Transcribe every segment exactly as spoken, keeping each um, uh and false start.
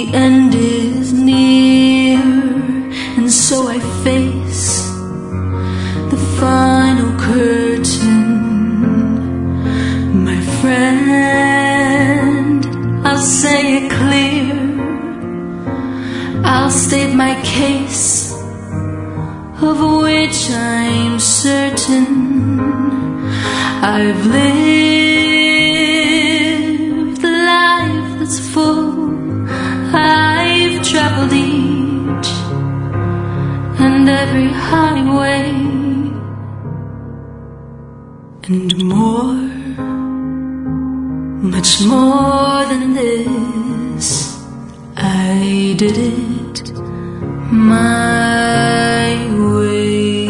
the end is near, and so I face the final curtain. My friend, I'll say it clear, I'll state my case, of which I'm certain. I've lived a life that's full, I've traveled each and every highway, and more, much more than this. I did it my way.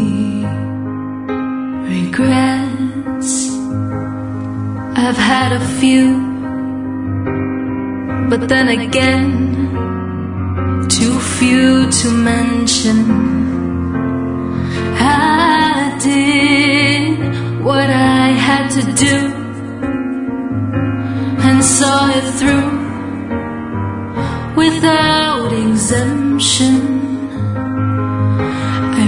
Regrets, I've had a few, but then again, too few to mention. I did what I had to do and saw it through without exemption. I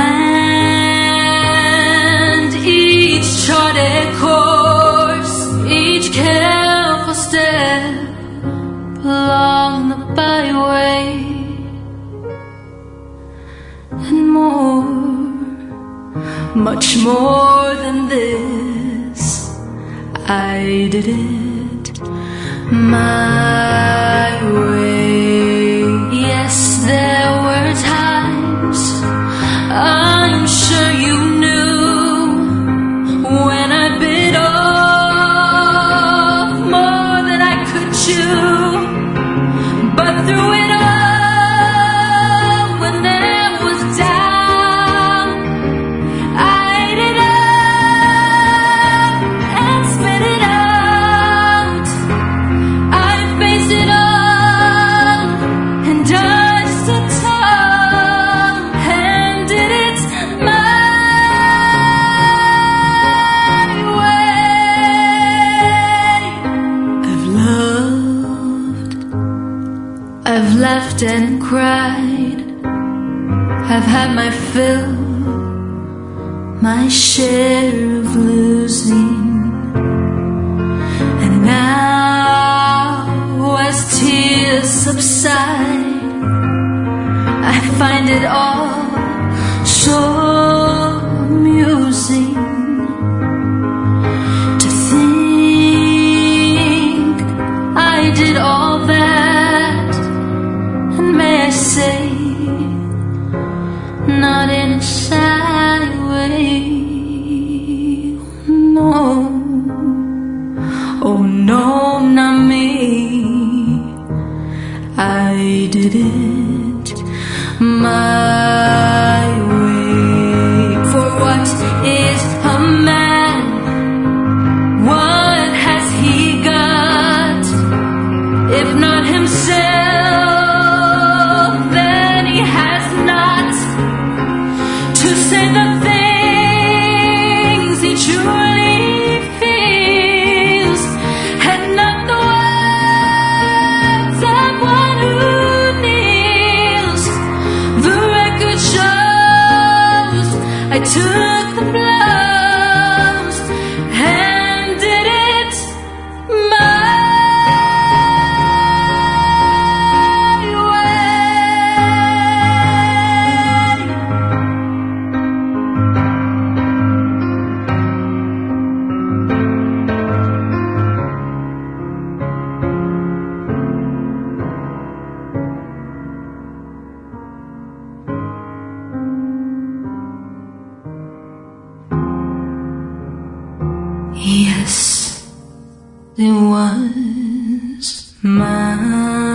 planned each charted course, each careful step along the byway, and more, much more than this. I did it my way. Yes, there were times, I'm sure you knew, when I bit off more than I could chew. But through it all, when there was doubt, I ate it up and spit it out. I faced it all and dodged the tongue and did it my way. I've loved, I've laughed and cried, I've had my fill, my share of losing, and now as tears subside, I find it all so amusing to think I did all that, and may I say, not in a shy way. No, oh no, not me. I did it my way. For what is a man? What has he got? If not himself, then he has not to say the things he truly feels, and not the words of one who kneels. The record shows I took the blows and did it my Yes, it was mine.